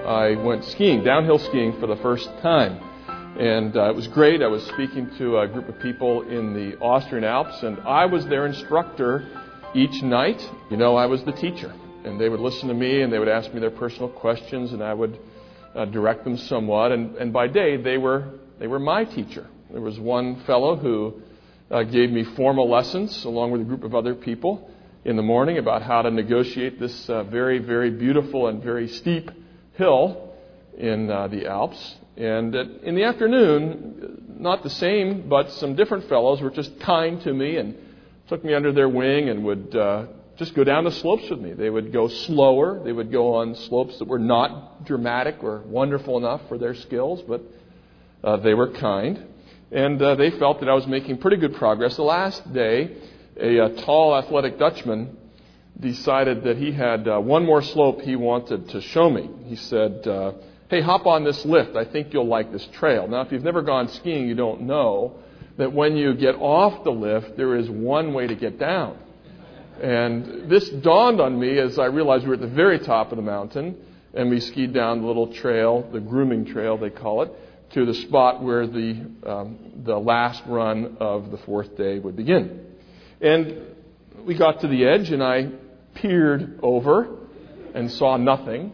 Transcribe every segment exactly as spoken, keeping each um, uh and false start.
I went skiing, downhill skiing for the first time. And uh, it was great. I was speaking to a group of people in the Austrian Alps, and I was their instructor each night. You know, I was the teacher. And they would listen to me, and they would ask me their personal questions, and I would uh, direct them somewhat. And, and by day, they were they were my teacher. There was one fellow who uh, gave me formal lessons, along with a group of other people, in the morning about how to negotiate this uh, very, very beautiful and very steep hill in uh, the Alps. And in the afternoon, not the same, but some different fellows were just kind to me and took me under their wing and would uh, just go down the slopes with me. They would go slower. They would go on slopes that were not dramatic or wonderful enough for their skills, but uh, they were kind. And uh, they felt that I was making pretty good progress. The last day, a, a tall, athletic Dutchman decided that he had uh, one more slope he wanted to show me. He said, uh, hey, hop on this lift. I think you'll like this trail. Now, if you've never gone skiing, you don't know that when you get off the lift, there is one way to get down. And this dawned on me as I realized we were at the very top of the mountain, and we skied down the little trail, the grooming trail they call it, to the spot where the um, the last run of the fourth day would begin. And we got to the edge, and I peered over and saw nothing.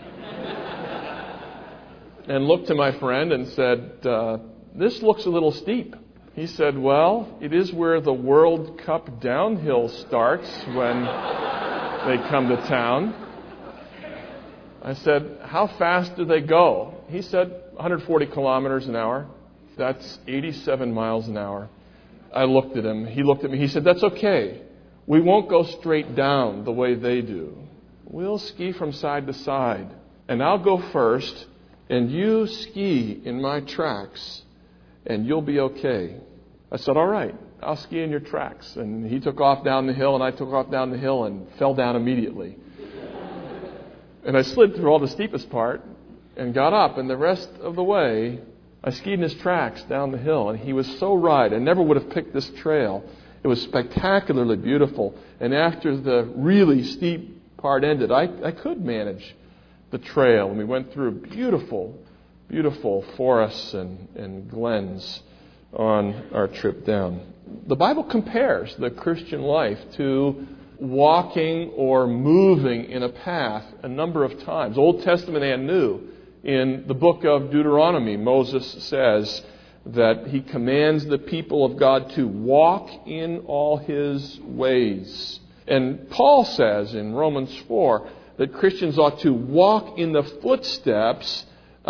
And looked to my friend and said, uh, this looks a little steep. He said, well, it is where the World Cup downhill starts when they come to town. I said, how fast do they go? He said, one hundred forty kilometers an hour. That's eighty-seven miles an hour. I looked at him. He looked at me. He said, that's okay. We won't go straight down the way they do. We'll ski from side to side. And I'll go first, and you ski in my tracks, and you'll be okay. I said, all right, I'll ski in your tracks. And he took off down the hill, and I took off down the hill and fell down immediately. And I slid through all the steepest part and got up, and the rest of the way, I skied in his tracks down the hill. And he was so right. I never would have picked this trail. It was spectacularly beautiful. And after the really steep part ended, I, I could manage the trail. And we went through beautiful, beautiful forests and, and glens on our trip down. The Bible compares the Christian life to walking or moving in a path a number of times, Old Testament and New. In the book of Deuteronomy, Moses says that he commands the people of God to walk in all his ways. And Paul says in Romans four that Christians ought to walk in the footsteps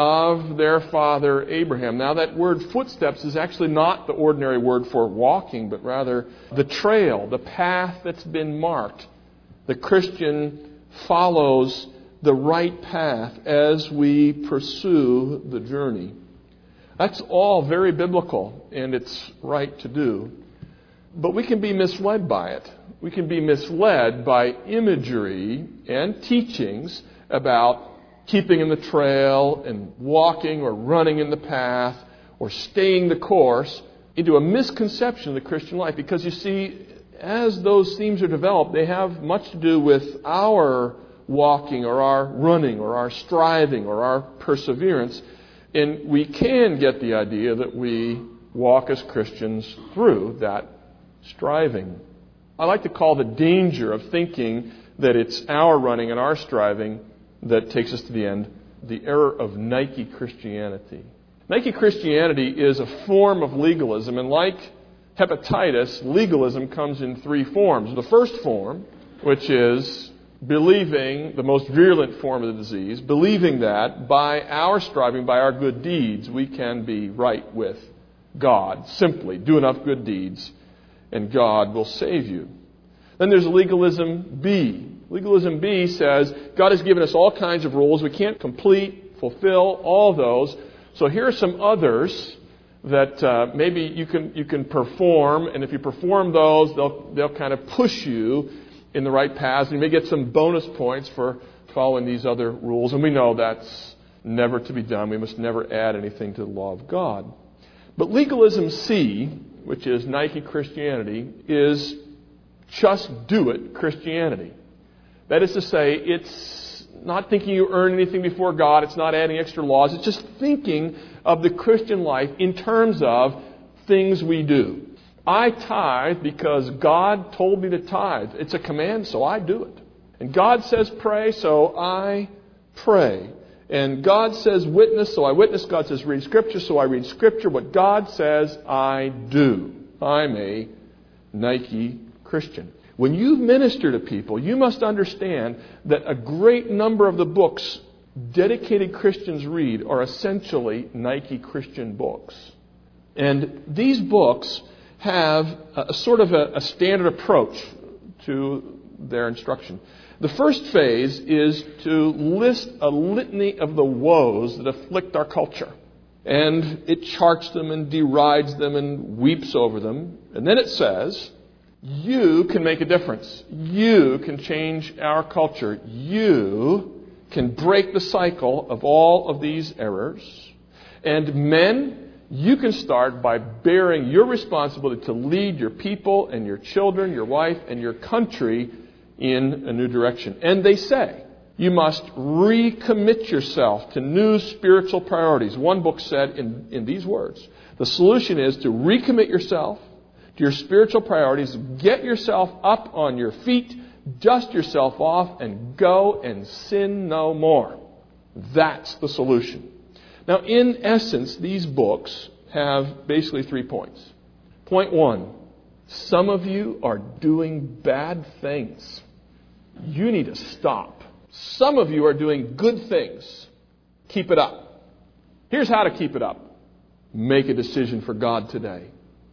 of their father Abraham. Now, that word footsteps is actually not the ordinary word for walking, but rather the trail, the path that's been marked. The Christian follows the right path as we pursue the journey. That's all very biblical, and it's right to do. But we can be misled by it. We can be misled by imagery and teachings about keeping in the trail and walking or running in the path or staying the course into a misconception of the Christian life. Because you see, as those themes are developed, they have much to do with our walking or our running or our striving or our perseverance. And we can get the idea that we walk as Christians through that striving. I like to call the danger of thinking that it's our running and our striving that takes us to the end, the error of Nike Christianity. Nike Christianity is a form of legalism, and like hepatitis, legalism comes in three forms. The first form, which is believing, the most virulent form of the disease, believing that by our striving, by our good deeds, we can be right with God. Simply do enough good deeds, and God will save you. Then there's legalism B. Legalism B says God has given us all kinds of rules. We can't complete, fulfill all those. So here are some others that uh, maybe you can you can perform, and if you perform those, they'll they'll kind of push you in the right paths. And you may get some bonus points for following these other rules. And we know that's never to be done. We must never add anything to the law of God. But legalism C, which is Nike Christianity, is just do it Christianity. That is to say, it's not thinking you earn anything before God. It's not adding extra laws. It's just thinking of the Christian life in terms of things we do. I tithe because God told me to tithe. It's a command, so I do it. And God says pray, so I pray. And God says witness, so I witness. God says read Scripture, so I read Scripture. What God says, I do. I'm a Nike Christian. When you minister to people, you must understand that a great number of the books dedicated Christians read are essentially Nike Christian books. And these books have a sort of a, a standard approach to their instruction. The first phase is to list a litany of the woes that afflict our culture. And it charts them and derides them and weeps over them. And then it says, you can make a difference. You can change our culture. You can break the cycle of all of these errors. And men, you can start by bearing your responsibility to lead your people and your children, your wife, and your country in a new direction. And they say, you must recommit yourself to new spiritual priorities. One book said in, in these words, the solution is to recommit yourself to your spiritual priorities, get yourself up on your feet, dust yourself off, and go and sin no more. That's the solution. Now, in essence, these books have basically three points. Point one, some of you are doing bad things. You need to stop. Some of you are doing good things. Keep it up. Here's how to keep it up. Make a decision for God today.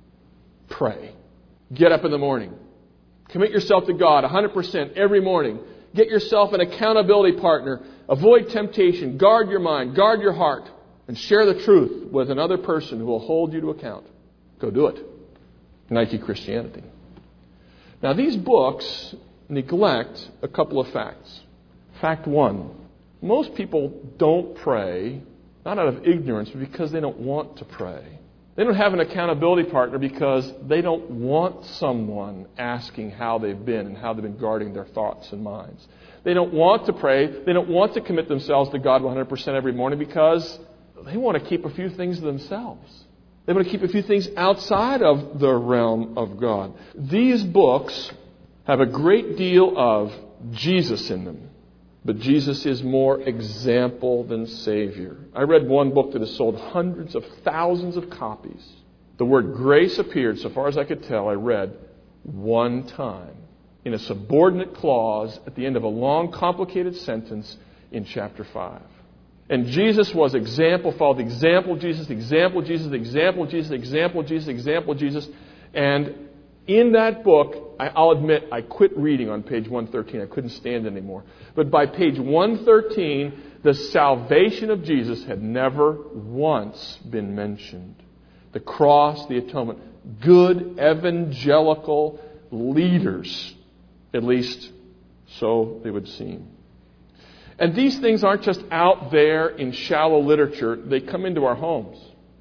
Pray. Get up in the morning. Commit yourself to God one hundred percent every morning. Get yourself an accountability partner. Avoid temptation. Guard your mind. Guard your heart. And share the truth with another person who will hold you to account. Go do it. Nike Christianity. Now, these books neglect a couple of facts. Fact one, most people don't pray, not out of ignorance, but because they don't want to pray. They don't have an accountability partner because they don't want someone asking how they've been and how they've been guarding their thoughts and minds. They don't want to pray. They don't want to commit themselves to God one hundred percent every morning because they want to keep a few things to themselves. They want to keep a few things outside of the realm of God. These books have a great deal of Jesus in them. But Jesus is more example than Savior. I read one book that has sold hundreds of thousands of copies. The word grace appeared, so far as I could tell, I read one time in a subordinate clause at the end of a long, complicated sentence in chapter five. And Jesus was example, followed the example of Jesus, the example of Jesus, the example of Jesus, the example of Jesus, the example of Jesus. And in that book, I'll admit, I quit reading on page one thirteen. I couldn't stand it anymore. But by page one thirteen, the salvation of Jesus had never once been mentioned. The cross, the atonement. Good evangelical leaders, at least so they would seem. And these things aren't just out there in shallow literature. They come into our homes.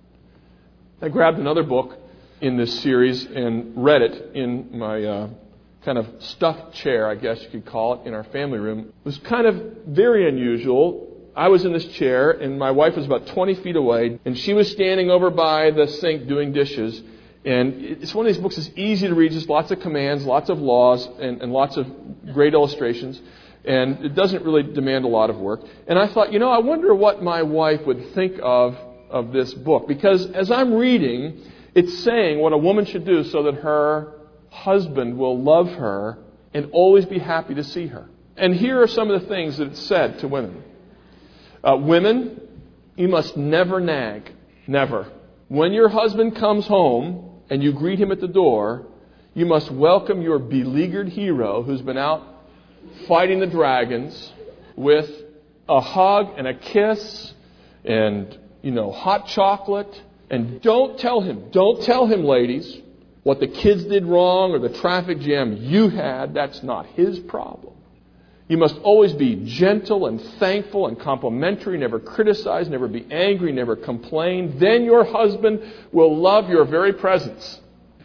I grabbed another book in this series and read it in my uh, kind of stuffed chair, I guess you could call it, in our family room. It was kind of very unusual. I was in this chair and my wife was about twenty feet away and she was standing over by the sink doing dishes. And it's one of these books that's easy to read, just lots of commands, lots of laws, and, and lots of great illustrations. And it doesn't really demand a lot of work. And I thought, you know, I wonder what my wife would think of, of this book. Because as I'm reading, it's saying what a woman should do so that her husband will love her and always be happy to see her. And here are some of the things that it said to women. Uh, women, you must never nag. Never. When your husband comes home and you greet him at the door, you must welcome your beleaguered hero who's been out fighting the dragons with a hug and a kiss and, you know, hot chocolate. And don't tell him, don't tell him, ladies, what the kids did wrong or the traffic jam you had. That's not his problem. You must always be gentle and thankful and complimentary, never criticize, never be angry, never complain. Then your husband will love your very presence.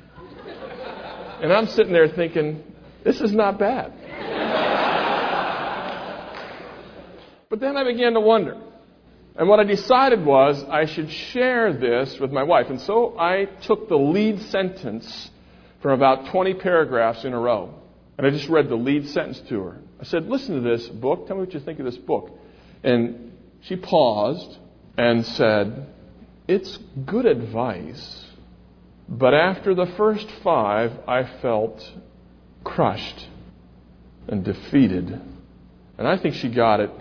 And I'm sitting there thinking, this is not bad. But then I began to wonder. And what I decided was I should share this with my wife. And so I took the lead sentence from about twenty paragraphs in a row. And I just read the lead sentence to her. I said, listen to this book. Tell me what you think of this book. And she paused and said, it's good advice. But after the first five, I felt crushed and defeated. And I think she got it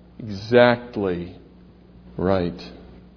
exactly right.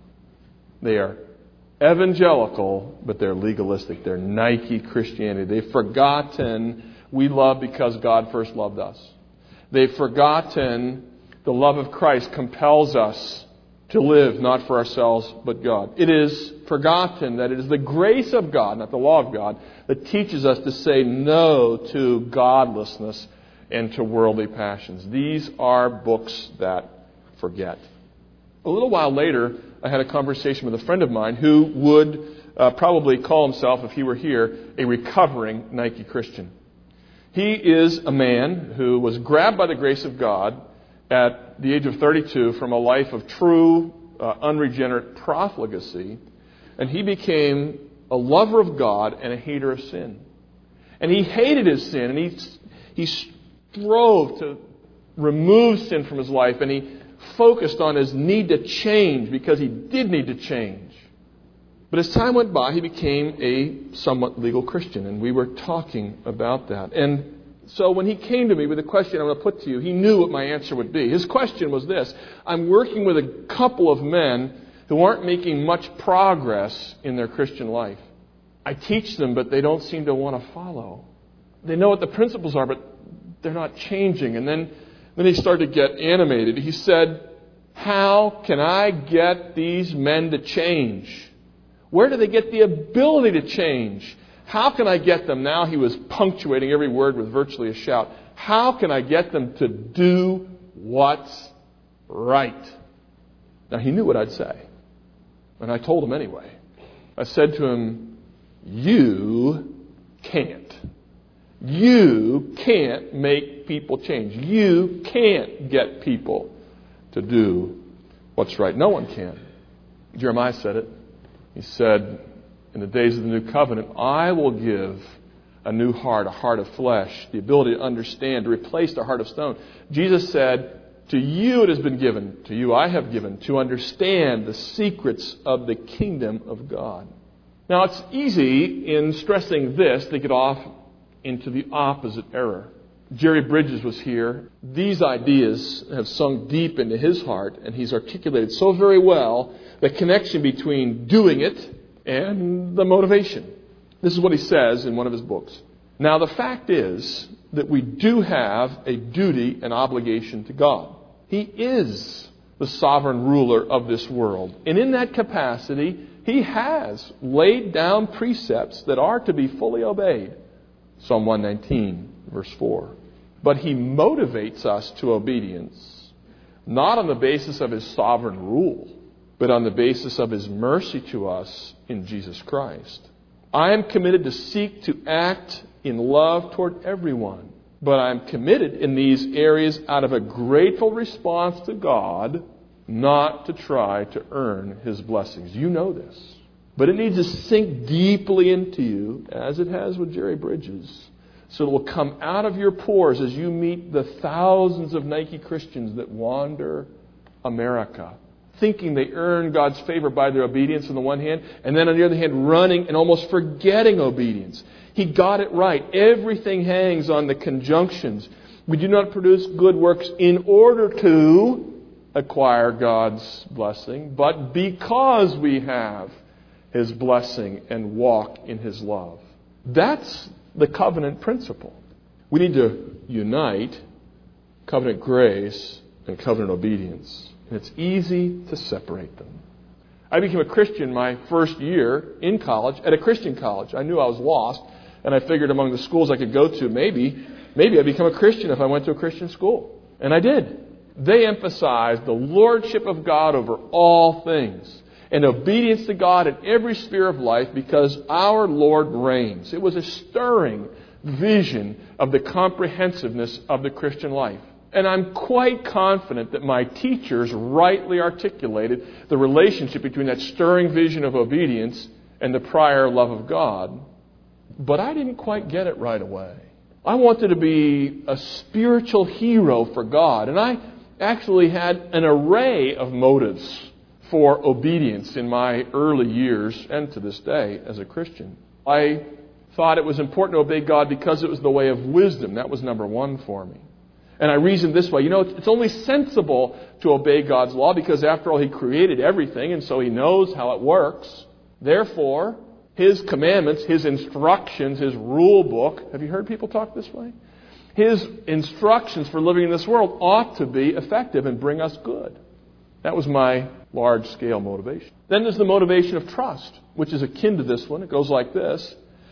They are evangelical, but they're legalistic. They're Nike Christianity. They've forgotten we love because God first loved us. They've forgotten the love of Christ compels us to live not for ourselves but God. It is forgotten that it is the grace of God, not the law of God, that teaches us to say no to godlessness and to worldly passions. These are books that forget. A little while later, I had a conversation with a friend of mine who would uh, probably call himself, if he were here, a recovering Nike Christian. He is a man who was grabbed by the grace of God at the age of thirty-two from a life of true, uh, unregenerate profligacy, and he became a lover of God and a hater of sin. And he hated his sin, and he he strove to remove sin from his life, and he focused on his need to change because he did need to change. But as time went by, he became a somewhat legal Christian, and we were talking about that. And so when he came to me with a question I'm going to put to you, he knew what my answer would be. His question was this: I'm working with a couple of men who aren't making much progress in their Christian life. I teach them, but they don't seem to want to follow. They know what the principles are, but they're not changing. And then, then he started to get animated. He said, how can I get these men to change? Where do they get the ability to change? How can I get them? Now he was punctuating every word with virtually a shout. How can I get them to do what's right? Now he knew what I'd say. And I told him anyway. I said to him, you can't. You can't make people change. You can't get people to do what's right. No one can. Jeremiah said it. He said, in the days of the new covenant, I will give a new heart, a heart of flesh, the ability to understand, to replace the heart of stone. Jesus said, to you it has been given, to you I have given, to understand the secrets of the kingdom of God. Now it's easy in stressing this to get off into the opposite error. Jerry Bridges was here. These ideas have sunk deep into his heart, and he's articulated so very well the connection between doing it and the motivation. This is what he says in one of his books. Now, the fact is that we do have a duty and obligation to God. He is the sovereign ruler of this world. And in that capacity, he has laid down precepts that are to be fully obeyed. Psalm one nineteen, verse four. But he motivates us to obedience, not on the basis of his sovereign rule, but on the basis of his mercy to us in Jesus Christ. I am committed to seek to act in love toward everyone, but I'm committed in these areas out of a grateful response to God, not to try to earn his blessings. You know this. But it needs to sink deeply into you, as it has with Jerry Bridges, so it will come out of your pores as you meet the thousands of Nike Christians that wander America, thinking they earn God's favor by their obedience on the one hand, and then on the other hand, running and almost forgetting obedience. He got it right. Everything hangs on the conjunctions. We do not produce good works in order to acquire God's blessing, but because we have his blessing and walk in his love. That's the covenant principle. We need to unite covenant grace and covenant obedience. And it's easy to separate them. I became a Christian my first year in college, at a Christian college. I knew I was lost, and I figured among the schools I could go to, maybe, maybe I'd become a Christian if I went to a Christian school. And I did. They emphasized the lordship of God over all things, and obedience to God in every sphere of life because our Lord reigns. It was a stirring vision of the comprehensiveness of the Christian life. And I'm quite confident that my teachers rightly articulated the relationship between that stirring vision of obedience and the prior love of God. But I didn't quite get it right away. I wanted to be a spiritual hero for God. And I actually had an array of motives for obedience in my early years and to this day as a Christian. I thought it was important to obey God because it was the way of wisdom. That was number one for me. And I reasoned this way. You know, it's only sensible to obey God's law because, after all, He created everything, and so He knows how it works. Therefore, His commandments, His instructions, His rule book, have you heard people talk this way? His instructions for living in this world ought to be effective and bring us good. That was my large-scale motivation. Then there's the motivation of trust, which is akin to this one. It goes like this.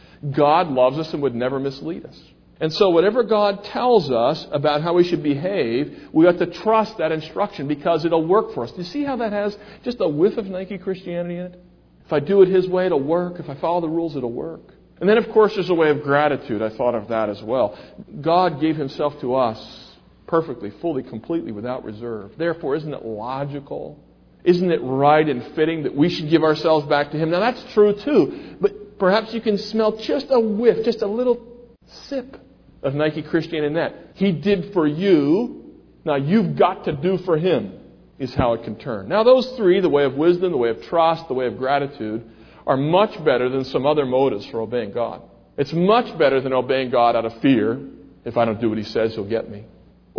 God loves us and would never mislead us. And so whatever God tells us about how we should behave, we have to trust that instruction because it'll work for us. Do you see how that has just a whiff of Nike Christianity in it? If I do it His way, it'll work. If I follow the rules, it'll work. And then, of course, there's a way of gratitude. I thought of that as well. God gave Himself to us perfectly, fully, completely, without reserve. Therefore, isn't it logical? Isn't it right and fitting that we should give ourselves back to Him? Now, that's true, too. But perhaps you can smell just a whiff, just a little sip of Nike Christianity in that. He did for you. Now, you've got to do for Him, is how it can turn. Now, those three, the way of wisdom, the way of trust, the way of gratitude, are much better than some other motives for obeying God. It's much better than obeying God out of fear. If I don't do what He says, He'll get me.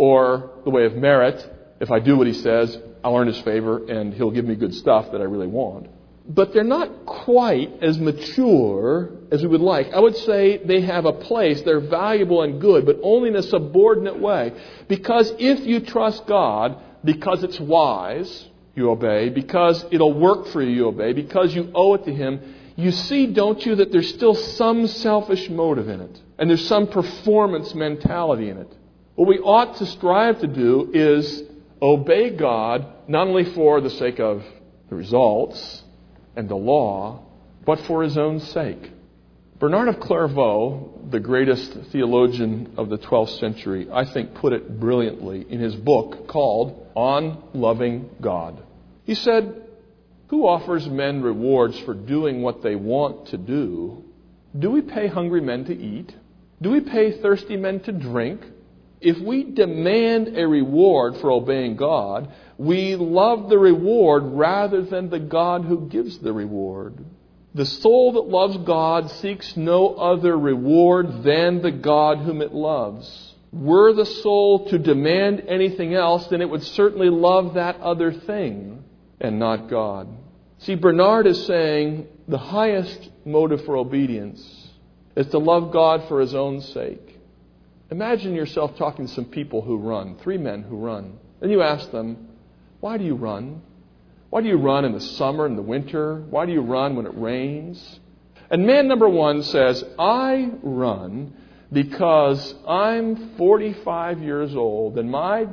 Or the way of merit. If I do what He says, I'll earn His favor and He'll give me good stuff that I really want. But they're not quite as mature as we would like. I would say they have a place. They're valuable and good, but only in a subordinate way. Because if you trust God, because it's wise, you obey. Because it'll work for you, you obey. Because you owe it to Him. You see, don't you, that there's still some selfish motive in it. And there's some performance mentality in it. What we ought to strive to do is obey God, not only for the sake of the results and the law, but for His own sake. Bernard of Clairvaux, the greatest theologian of the twelfth century, I think put it brilliantly in his book called On Loving God. He said, "Who offers men rewards for doing what they want to do? Do we pay hungry men to eat? Do we pay thirsty men to drink? If we demand a reward for obeying God, we love the reward rather than the God who gives the reward. The soul that loves God seeks no other reward than the God whom it loves. Were the soul to demand anything else, then it would certainly love that other thing and not God." See, Bernard is saying the highest motive for obedience is to love God for His own sake. Imagine yourself talking to some people who run, three men who run. And you ask them, why do you run? Why do you run in the summer and the winter? Why do you run when it rains? And man number one says, I run because I'm forty-five years old and my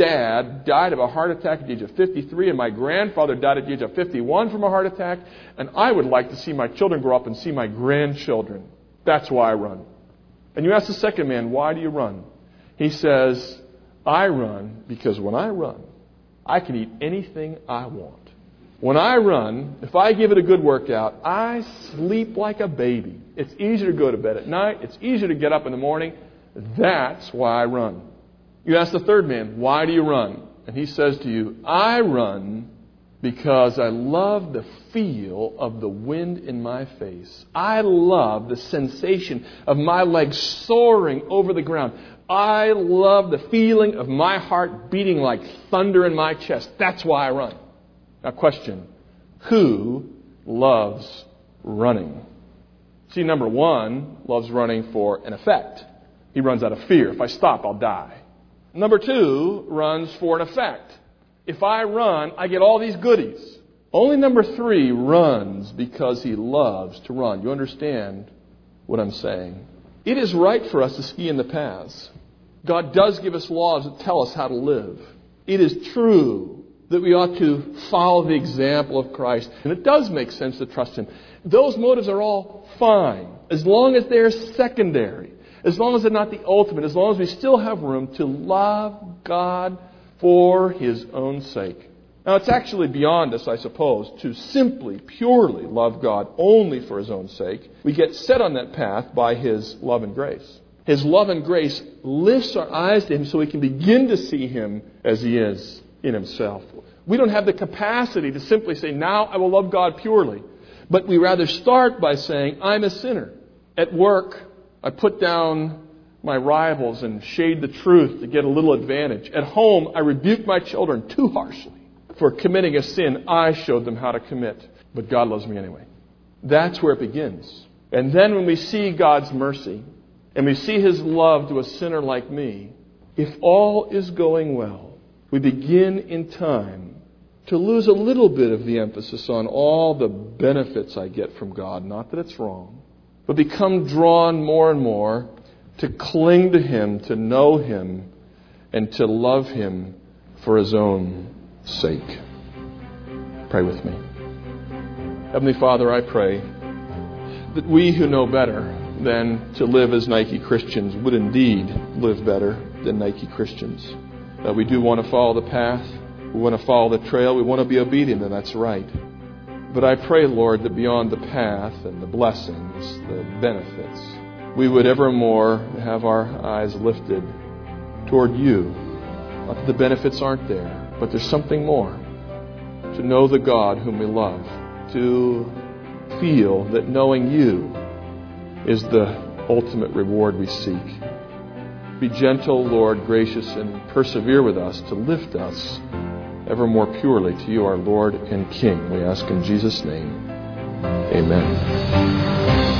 dad died of a heart attack at the age of fifty-three and my grandfather died at the age of fifty-one from a heart attack, and I would like to see my children grow up and see my grandchildren. That's why I run. And you ask the second man, why do you run? He says, I run because when I run, I can eat anything I want. When I run, if I give it a good workout, I sleep like a baby. It's easier to go to bed at night. It's easier to get up in the morning. That's why I run. You ask the third man, why do you run? And he says to you, I run because I love the feel of the wind in my face. I love the sensation of my legs soaring over the ground. I love the feeling of my heart beating like thunder in my chest. That's why I run. Now, question, who loves running? See, number one loves running for an effect. He runs out of fear. If I stop, I'll die. Number two runs for an effect. If I run, I get all these goodies. Only number three runs because he loves to run. You understand what I'm saying? It is right for us to ski in the paths. God does give us laws that tell us how to live. It is true that we ought to follow the example of Christ. And it does make sense to trust Him. Those motives are all fine, as long as they're secondary. as long as they're not the ultimate, as long as we still have room to love God for His own sake. Now, it's actually beyond us, I suppose, to simply, purely love God only for His own sake. We get set on that path by His love and grace. His love and grace lifts our eyes to Him so we can begin to see Him as He is in Himself. We don't have the capacity to simply say, now I will love God purely. But we rather start by saying, I'm a sinner. At work, I put down my rivals and shade the truth to get a little advantage. At home, I rebuke my children too harshly for committing a sin I showed them how to commit. But God loves me anyway. That's where it begins. And then when we see God's mercy and we see His love to a sinner like me, if all is going well, we begin in time to lose a little bit of the emphasis on all the benefits I get from God. Not that it's wrong, but become drawn more and more to cling to Him, to know Him, and to love Him for His own sake. Pray with me. Heavenly Father, I pray that we who know better than to live as Nike Christians would indeed live better than Nike Christians. That we do want to follow the path. We want to follow the trail. We want to be obedient, and that's right. But I pray, Lord, that beyond the path and the blessings, the benefits, we would evermore have our eyes lifted toward You. Not that the benefits aren't there, but there's something more. To know the God whom we love. To feel that knowing You is the ultimate reward we seek. Be gentle, Lord, gracious, and persevere with us to lift us ever more purely to You, our Lord and King. We ask in Jesus' name. Amen.